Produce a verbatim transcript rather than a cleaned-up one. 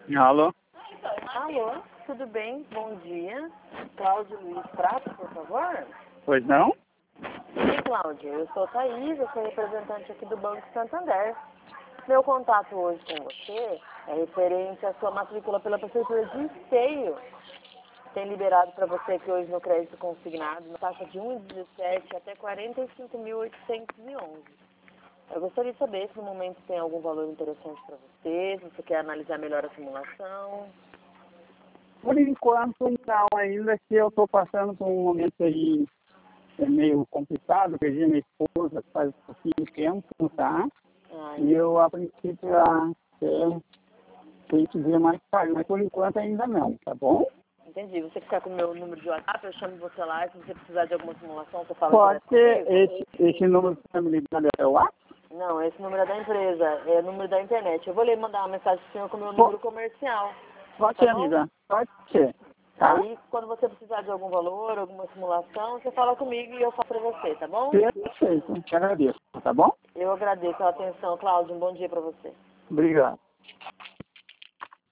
Alô? Alô, tudo bem? Bom dia. Cláudio Luiz Prato, por favor. Pois não? Sim, Cláudio, eu sou Thaís, eu sou representante aqui do Banco Santander. Meu contato hoje com você é referente à sua matrícula pela Prefeitura de Esteio. Tem liberado para você aqui hoje no crédito consignado, na taxa de um vírgula dezessete até quarenta e cinco mil oitocentos e onze. Eu gostaria de saber se no momento tem algum valor interessante para você, se você quer analisar melhor a simulação. Por enquanto não, ainda que eu estou passando por um momento aí é meio complicado, perdi minha esposa faz um pouquinho de tempo, tá? Ai, E eu a princípio a é, tenho que ver mais tarde, mas por enquanto ainda não, tá bom? entendi. Você ficar com o meu número de WhatsApp, eu chamo você lá e se você precisar de alguma simulação, você fala Pode direto ser comigo? esse, esse número que está me ligando é o WhatsApp? Não, esse número é da empresa, é o número da internet. Eu vou lhe mandar uma mensagem pro senhor com o meu Po- número comercial, Pode tá ser, bom? amiga, pode ser, tá? Aí, quando você precisar de algum valor, alguma simulação, você fala comigo e eu faço pra você, tá bom? Perfeito, te agradeço, tá bom? Eu agradeço a atenção, Cláudio. Um bom dia pra você. Obrigado.